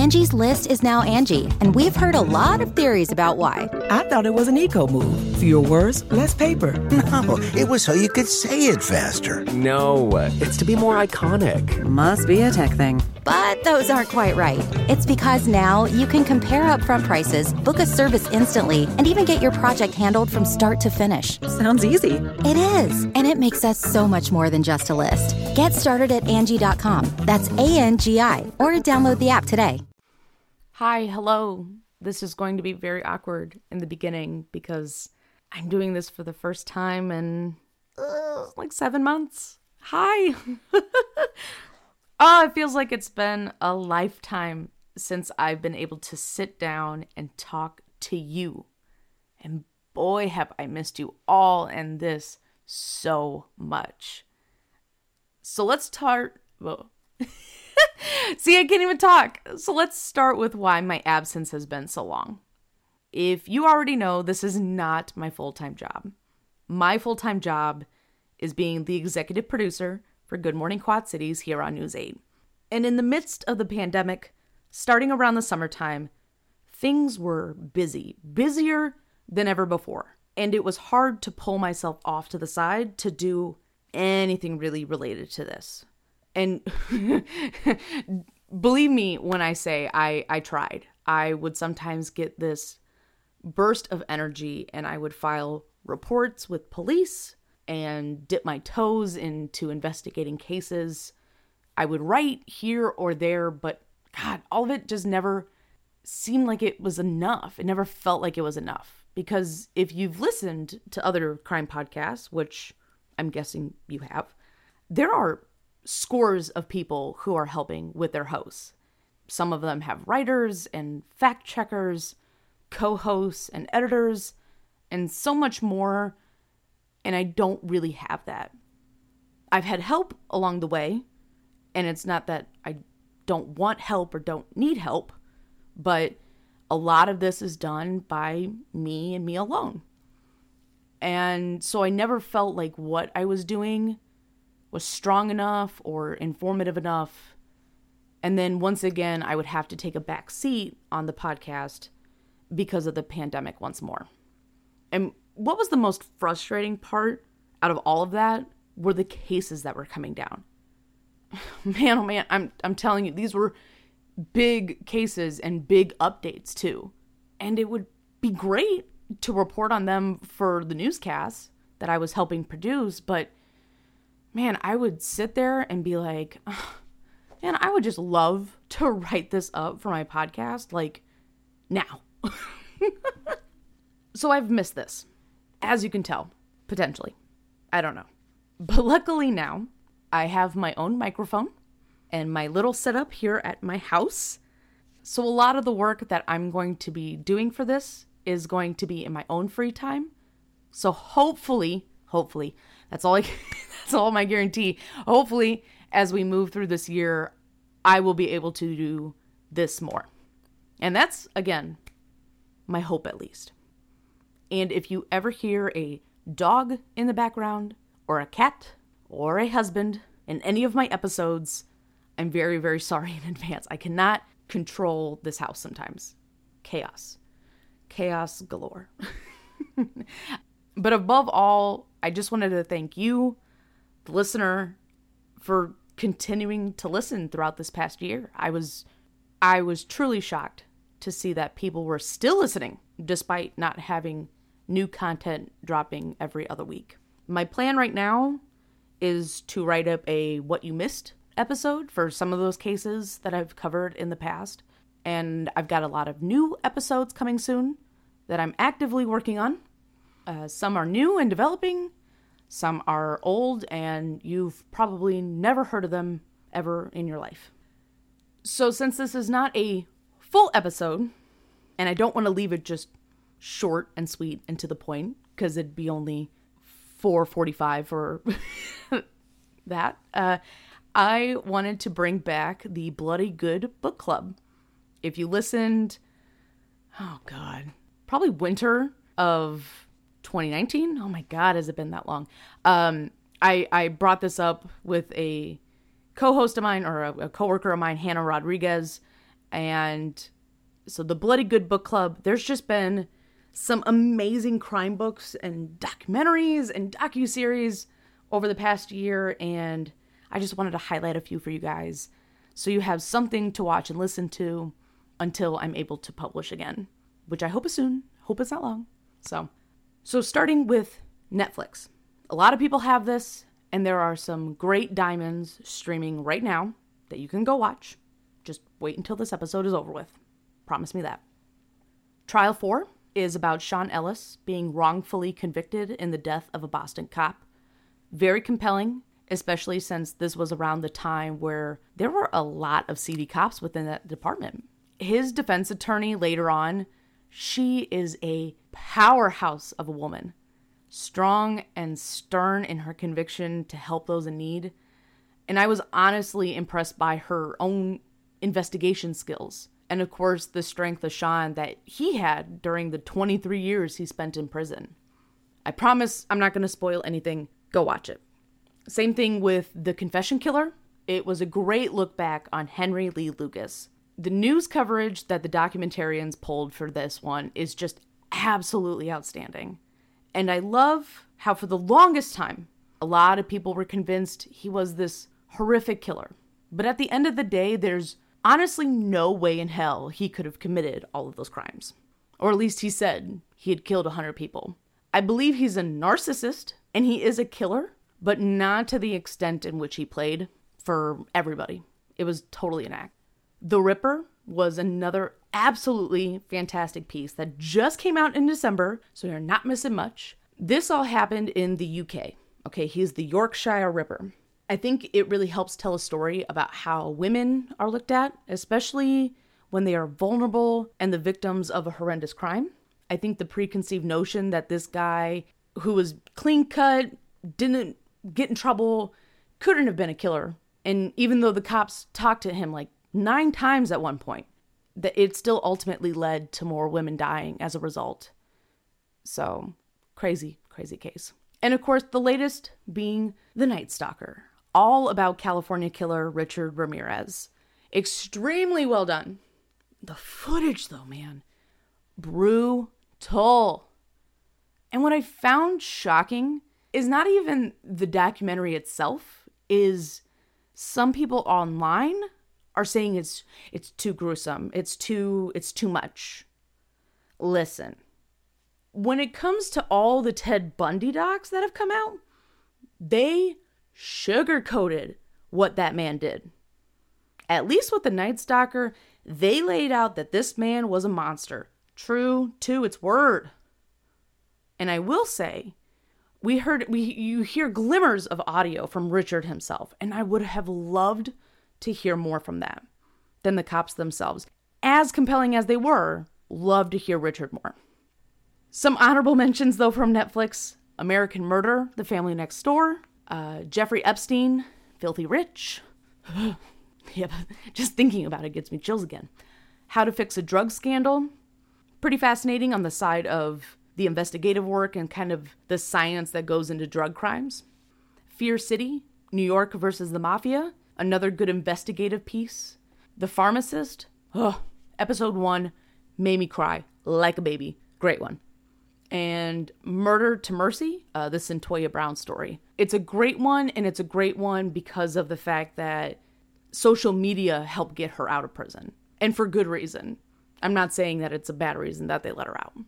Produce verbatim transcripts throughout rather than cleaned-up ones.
Angie's List is now Angie, and we've heard a lot of theories about why. I thought it was an eco move. Fewer words, less paper. No, it was so you could say it faster. No, it's to be more iconic. Must be a tech thing. But those aren't quite right. It's because now you can compare upfront prices, book a service instantly, and even get your project handled from start to finish. Sounds easy. It is, and it makes us so much more than just a list. Get started at Angie dot com. That's A N G I, or download the app today. Hi, hello. This is going to be very awkward in the beginning because I'm doing this for the first time in uh, like seven months. Hi. Oh, it feels like it's been a lifetime since I've been able to sit down and talk to you. And boy, have I missed you all and this so much. So let's start. Well, see, I can't even talk. So let's start with why my absence has been so long. If you already know, this is not my full-time job. My full-time job is being the executive producer for Good Morning Quad Cities here on News eight. And in the midst of the pandemic, starting around the summertime, things were busy, busier than ever before. And it was hard to pull myself off to the side to do anything really related to this. And believe me when I say I, I tried. I would sometimes get this burst of energy and I would file reports with police and dip my toes into investigating cases. I would write here or there, but God, all of it just never seemed like it was enough. It never felt like it was enough. Because if you've listened to other crime podcasts, which I'm guessing you have, there are scores of people who are helping with their hosts. Some of them have writers and fact checkers, co-hosts and editors, and so much more. And I don't really have that. I've had help along the way, and it's not that I don't want help or don't need help, but a lot of this is done by me and me alone. And so I never felt like what I was doing was strong enough or informative enough. And then once again, I would have to take a back seat on the podcast because of the pandemic once more. And what was the most frustrating part out of all of that were the cases that were coming down. Man, oh man, I'm I'm telling you, these were big cases and big updates too. And it would be great to report on them for the newscasts that I was helping produce, but man, I would sit there and be like, oh, man, I would just love to write this up for my podcast, like, now. So I've missed this. As you can tell, potentially. I don't know. But luckily now, I have my own microphone and my little setup here at my house. So a lot of the work that I'm going to be doing for this is going to be in my own free time. So hopefully, hopefully, that's all I that's all my guarantee. Hopefully, as we move through this year, I will be able to do this more. And that's, again, my hope at least. And if you ever hear a dog in the background, or a cat, or a husband in any of my episodes, I'm very, very sorry in advance. I cannot control this house sometimes. Chaos. Chaos galore. But above all, I just wanted to thank you, the listener, for continuing to listen throughout this past year. I was, I was truly shocked to see that people were still listening, despite not having new content dropping every other week. My plan right now is to write up a What You Missed episode for some of those cases that I've covered in the past. And I've got a lot of new episodes coming soon that I'm actively working on. Uh, some are new and developing. Some are old and you've probably never heard of them ever in your life. So since this is not a full episode, and I don't want to leave it just short and sweet and to the point, because it'd be only four forty-five for that, uh, I wanted to bring back the Bloody Good Book Club. If you listened, oh God, probably winter of twenty nineteen. Oh my God, has it been that long? Um, I, I brought this up with a co-host of mine, or a, a coworker of mine, Hannah Rodriguez, And so the Bloody Good Book Club, there's just been some amazing crime books and documentaries and docuseries over the past year, and I just wanted to highlight a few for you guys so you have something to watch and listen to until I'm able to publish again, which I hope is soon. Hope it's not long. So, so starting with Netflix. A lot of people have this, and there are some great diamonds streaming right now that you can go watch. Just wait until this episode is over with. Promise me that. Trial four is about Sean Ellis being wrongfully convicted in the death of a Boston cop. Very compelling, especially since this was around the time where there were a lot of seedy cops within that department. His defense attorney later on, she is a powerhouse of a woman. Strong and stern in her conviction to help those in need. And I was honestly impressed by her own investigation skills. And of course, the strength of Sean that he had during the twenty-three years he spent in prison. I promise I'm not going to spoil anything. Go watch it. Same thing with The Confession Killer. It was a great look back on Henry Lee Lucas. The news coverage that the documentarians pulled for this one is just absolutely outstanding. And I love how for the longest time, a lot of people were convinced he was this horrific killer. But at the end of the day, there's honestly no way in hell he could have committed all of those crimes. Or at least he said he had killed one hundred people. I believe he's a narcissist, and he is a killer, but not to the extent in which he played for everybody. It was totally an act. The Ripper was another absolutely fantastic piece that just came out in December, so you're not missing much. This all happened in the U K. Okay, he's the Yorkshire Ripper. I think it really helps tell a story about how women are looked at, especially when they are vulnerable and the victims of a horrendous crime. I think the preconceived notion that this guy who was clean cut, didn't get in trouble, couldn't have been a killer. And even though the cops talked to him like nine times at one point, that it still ultimately led to more women dying as a result. So, crazy, crazy case. And of course, the latest being The Night Stalker. All about California killer Richard Ramirez. Extremely well done. The footage, though, man. Brutal. And what I found shocking is not even the documentary itself, is some people online are saying it's it's too gruesome. It's too it's too much. Listen. When it comes to all the Ted Bundy docs that have come out, they sugar-coated what that man did. At least with The Night Stalker, they laid out that this man was a monster. True to its word. And I will say, we heard we you hear glimmers of audio from Richard himself, and I would have loved to hear more from that than the cops themselves. As compelling as they were, love to hear Richard more. Some honorable mentions, though, from Netflix. American Murder, The Family Next Door. Uh, Jeffrey Epstein, Filthy Rich. Yep, just thinking about it gets me chills again. How to Fix a Drug Scandal. Pretty fascinating on the side of the investigative work and kind of the science that goes into drug crimes. Fear City, New York versus the Mafia. Another good investigative piece. The Pharmacist. Oh, episode one made me cry like a baby. Great one. And Murder to Mercy, uh, the Centoya Brown story. It's a great one, and it's a great one because of the fact that social media helped get her out of prison. And for good reason. I'm not saying that it's a bad reason that they let her out.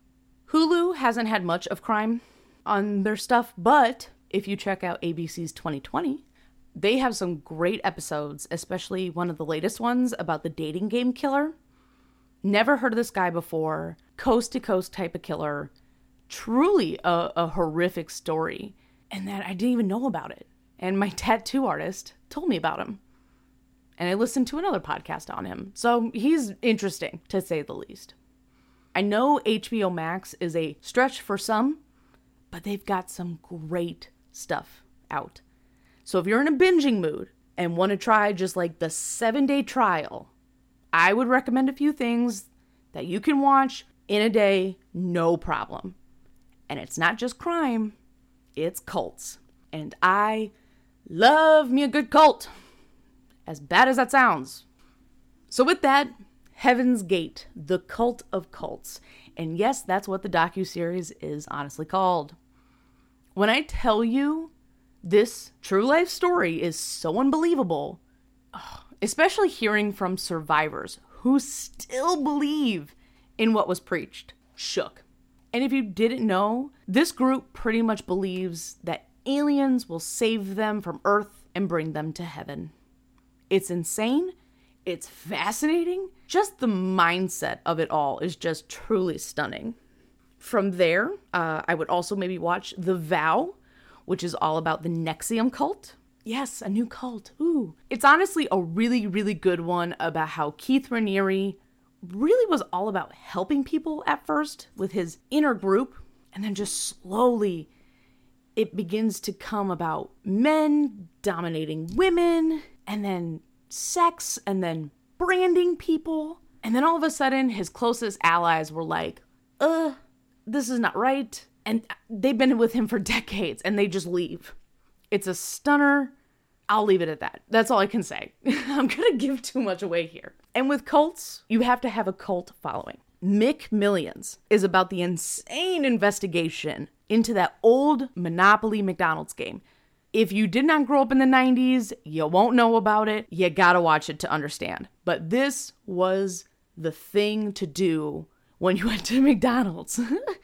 Hulu hasn't had much of crime on their stuff, but if you check out A B C's twenty twenty, they have some great episodes, especially one of the latest ones about the dating game killer. Never heard of this guy before. Coast to coast type of killer. Truly a, a horrific story. And that I didn't even know about it. And my tattoo artist told me about him. And I listened to another podcast on him. So he's interesting, to say the least. I know H B O Max is a stretch for some, but they've got some great stuff out. So if you're in a binging mood and want to try just like the seven-day trial, I would recommend a few things that you can watch in a day, no problem. And it's not just crime, it's cults. And I love me a good cult. As bad as that sounds, So with that, Heaven's Gate, the cult of cults. And yes, that's what the docuseries is honestly called. When I tell you this true life story is so unbelievable, especially hearing from survivors who still believe in what was preached, shook. And if you didn't know, this group pretty much believes that aliens will save them from Earth and bring them to heaven. It's insane. It's fascinating. Just the mindset of it all is just truly stunning. From there, uh, I would also maybe watch The Vow, which is all about the NXIVM cult. Yes, a new cult. Ooh. It's honestly a really, really good one about how Keith Raniere really was all about helping people at first with his inner group, and then just slowly it begins to come about men dominating women, and then sex, and then branding people. And then all of a sudden, his closest allies were like, uh, this is not right. And they've been with him for decades, and they just leave. It's a stunner. I'll leave it at that. That's all I can say. I'm going to give too much away here. And with cults, you have to have a cult following. McMillions is about the insane investigation into that old Monopoly McDonald's game. If you did not grow up in the nineties, you won't know about it. You gotta watch it to understand. But this was the thing to do when you went to McDonald's.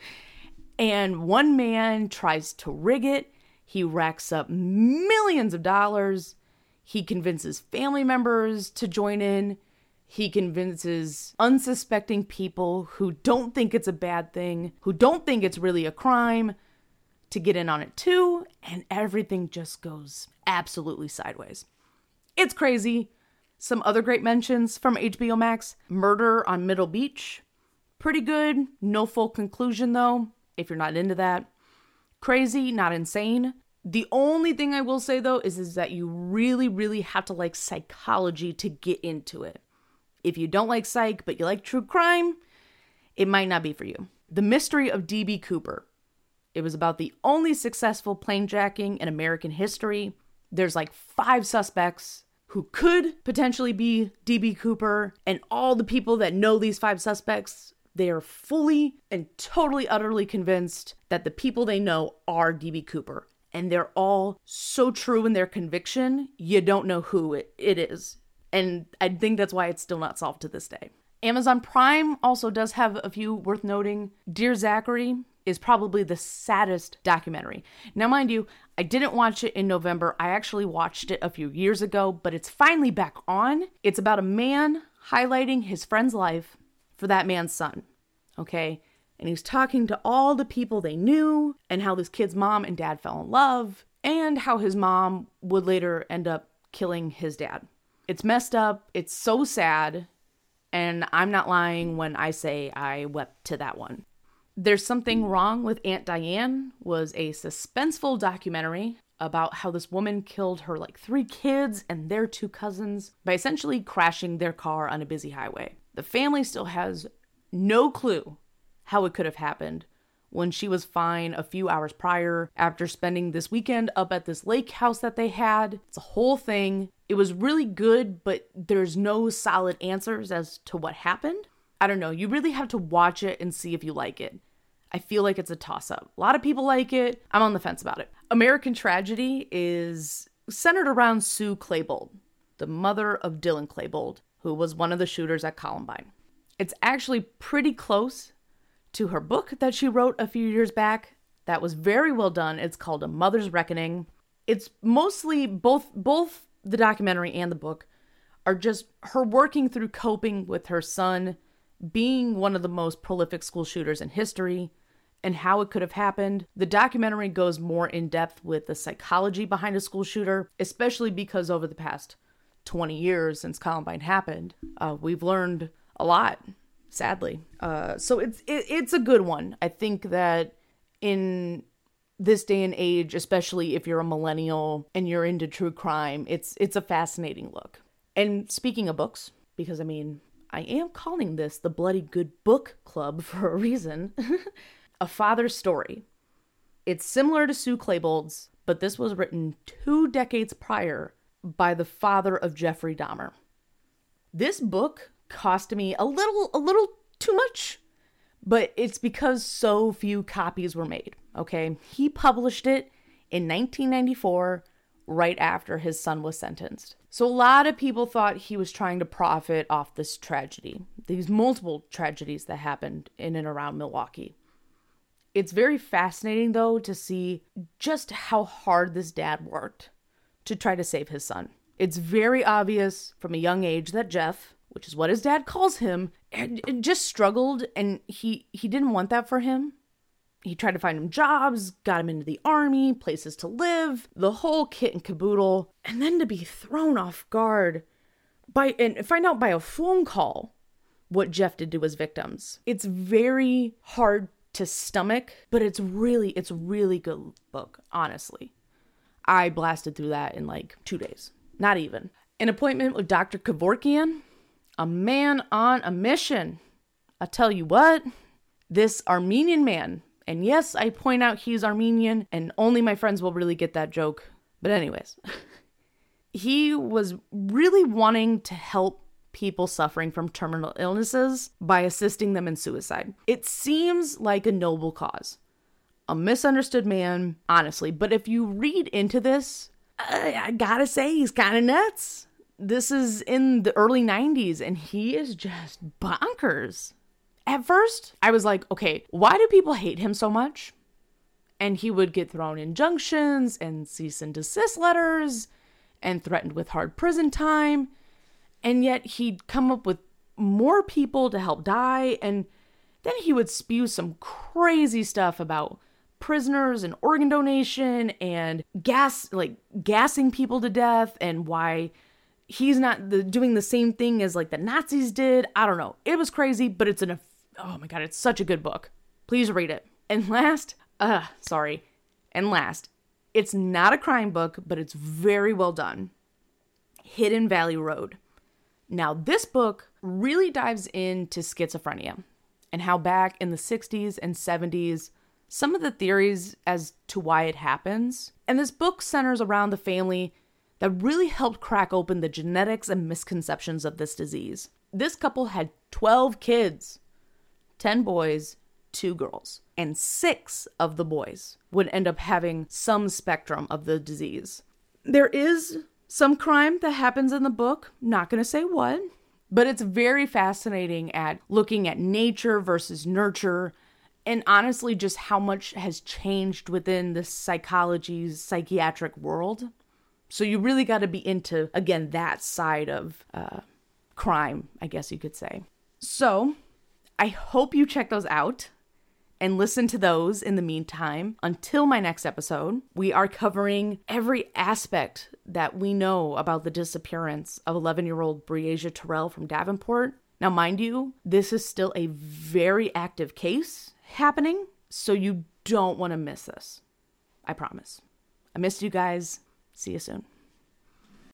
And one man tries to rig it. He racks up millions of dollars. He convinces family members to join in. He convinces unsuspecting people who don't think it's a bad thing, who don't think it's really a crime, to get in on it too, and everything just goes absolutely sideways. It's crazy. Some other great mentions from H B O Max: Murder on Middle Beach. Pretty good. No full conclusion though, if you're not into that. Crazy, not insane. The only thing I will say though is, is that you really, really have to like psychology to get into it. If you don't like psych, but you like true crime, it might not be for you. The Mystery of D B Cooper. It was about the only successful planejacking in American history. There's like five suspects who could potentially be D B Cooper, and all the people that know these five suspects, they are fully and totally utterly convinced that the people they know are D B Cooper. And they're all so true in their conviction, you don't know who it, it is. And I think that's why it's still not solved to this day. Amazon Prime also does have a few worth noting. Dear Zachary is probably the saddest documentary. Now, mind you, I didn't watch it in November. I actually watched it a few years ago, but it's finally back on. It's about a man highlighting his friend's life for that man's son, okay? And he's talking to all the people they knew, and how this kid's mom and dad fell in love, and how his mom would later end up killing his dad. It's messed up. It's so sad. And I'm not lying when I say I wept to that one. There's Something Wrong with Aunt Diane was a suspenseful documentary about how this woman killed her like three kids and their two cousins by essentially crashing their car on a busy highway. The family still has no clue how it could have happened when she was fine a few hours prior after spending this weekend up at this lake house that they had. It's a whole thing. It was really good, but there's no solid answers as to what happened. I don't know. You really have to watch it and see if you like it. I feel like it's a toss-up. A lot of people like it. I'm on the fence about it. American Tragedy is centered around Sue Klebold, the mother of Dylan Klebold, who was one of the shooters at Columbine. It's actually pretty close to her book that she wrote a few years back. That was very well done. It's called A Mother's Reckoning. It's mostly both, both the documentary and the book are just her working through coping with her son being one of the most prolific school shooters in history and how it could have happened. The documentary goes more in depth with the psychology behind a school shooter, especially because over the past twenty years since Columbine happened, uh, we've learned a lot, sadly. Uh, so it's it, it's a good one. I think that in this day and age, especially if you're a millennial and you're into true crime, it's it's a fascinating look. And speaking of books, because I mean, I am calling this the Bloody Good Book Club for a reason. A Father's Story. It's similar to Sue Klebold's, but this was written two decades prior by the father of Jeffrey Dahmer. This book cost me a little, a little too much, but it's because so few copies were made, okay? He published it in nineteen ninety-four, right after his son was sentenced. So a lot of people thought he was trying to profit off this tragedy, these multiple tragedies that happened in and around Milwaukee. It's very fascinating, though, to see just how hard this dad worked to try to save his son. It's very obvious from a young age that Jeff, which is what his dad calls him, just struggled, and he, he didn't want that for him. He tried to find him jobs, got him into the army, places to live, the whole kit and caboodle, and then to be thrown off guard by and find out by a phone call what Jeff did to his victims. It's very hard to stomach, but it's really, it's really good book, honestly. I blasted through that in like two days. Not even. An appointment with Doctor Kevorkian, a man on a mission. I tell you what, this Armenian man, and yes, I point out he's Armenian, and only my friends will really get that joke. But anyways, he was really wanting to help people suffering from terminal illnesses by assisting them in suicide. It seems like a noble cause. A misunderstood man, honestly. But if you read into this, I, I gotta say, he's kind of nuts. This is in the early nineties, and he is just bonkers. At first, I was like, okay, why do people hate him so much? And he would get thrown injunctions and cease and desist letters and threatened with hard prison time. And yet he'd come up with more people to help die. And then he would spew some crazy stuff about prisoners and organ donation and gas, like gassing people to death, and why he's not the, doing the same thing as like the Nazis did. I don't know. It was crazy, but it's an, oh my God, it's such a good book. Please read it. And last, uh, sorry. And last, it's not a crime book, but it's very well done. Hidden Valley Road. Now, this book really dives into schizophrenia and how back in the sixties and seventies, some of the theories as to why it happens. And this book centers around the family that really helped crack open the genetics and misconceptions of this disease. This couple had twelve kids, ten boys, two girls, and six of the boys would end up having some spectrum of the disease. There is some crime that happens in the book, not going to say what, but it's very fascinating at looking at nature versus nurture, and honestly just how much has changed within the psychology, psychiatric world. So you really got to be into, again, that side of uh, crime, I guess you could say. So I hope you check those out and listen to those in the meantime. Until my next episode, we are covering every aspect that we know about the disappearance of eleven-year-old Breasia Terrell from Davenport. Now, mind you, this is still a very active case happening, so you don't want to miss this. I promise. I missed you guys. See you soon.